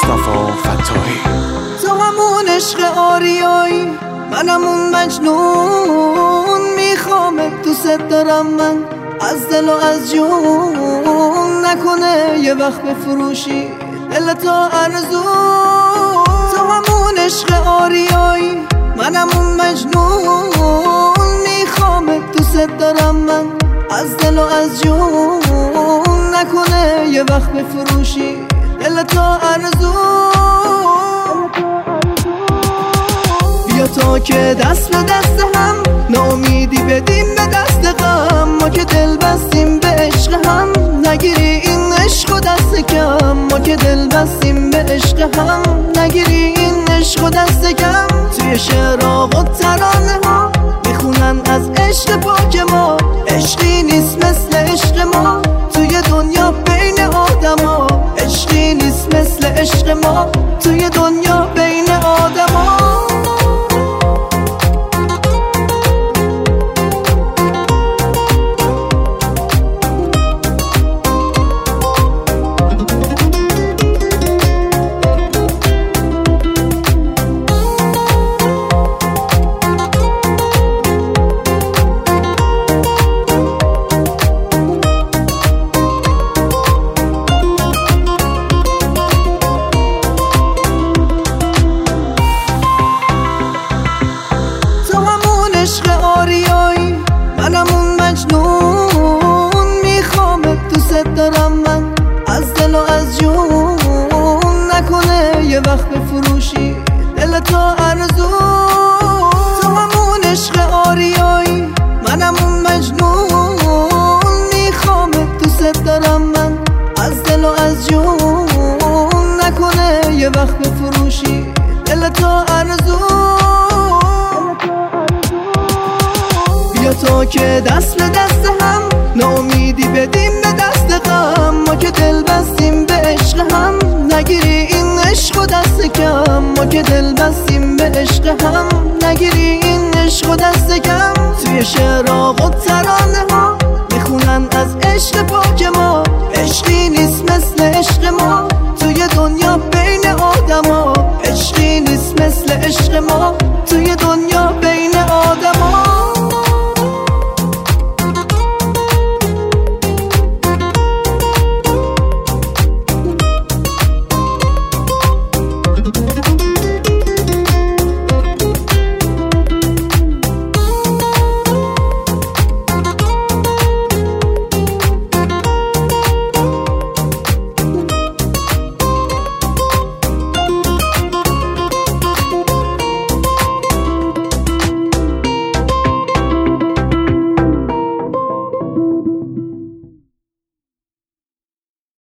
مصطفی فتاحی. تو همون عشق آریایی، منم اون مجنون، میخوامت دوست دارم من از دل و از جون، نکنه یه وقت بفروشی دل تو ارزون. تو همون عشق آریایی، منم اون مجنون، میخوامت دوست دارم من از دل و از جون، نکنه یه وقت بفروشی دل تو ارزون. بیا تا که دست به دست هم، ناامیدی بدیم به دست غم، ما که دل بستیم به عشق هم، نگیری این عشق و دست کم. ما که دل بستیم به عشق هم، نگیری این عشق و دست کم. توی شعرها و ترانه ها میخونن از عشق پاک ما، عشقی نیست مثل عشق ما توی دنیا بین آدم ها، عشقی نیست مثل عشق ما توی دنیا بین آدم ها. عشق آریایی، منم اون مجنون، میخوامت دوست دارم من از دل و از جون، نکنه یه وقت بفروشی دل تو ارزون. تو همون عشق آریایی، منم اون مجنون، میخوامت دوست دارم من از دل و از جون، نکنه یه وقت بفروشی دل تو ارزون. بیا تا که دست به دست هم، ناامیدی بدیم به دست غم، ما که دل بستیم به عشق هم، نگیری این عشق و دست کم. ما که دل بستیم به عشق هم، نگیری این عشق و دست کم. توی شعرها و ترانه ها میخونن از عشق پاک ما، عشقی نیست مثل عشق ما